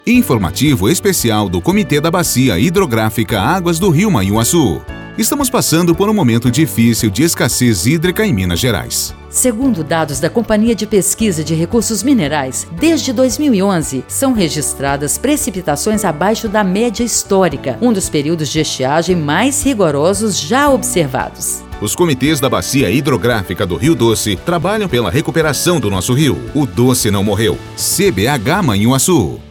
Informativo especial do Comitê da Bacia Hidrográfica Águas do Rio Manhuaçu. Estamos passando por um momento difícil de escassez hídrica em Minas Gerais. Segundo dados da Companhia de Pesquisa de Recursos Minerais, desde 2011 são registradas precipitações abaixo da média histórica, um dos períodos de estiagem mais rigorosos já observados. Os comitês da Bacia Hidrográfica do Rio Doce trabalham pela recuperação do nosso rio. O Doce não morreu. CBH Manhuaçu.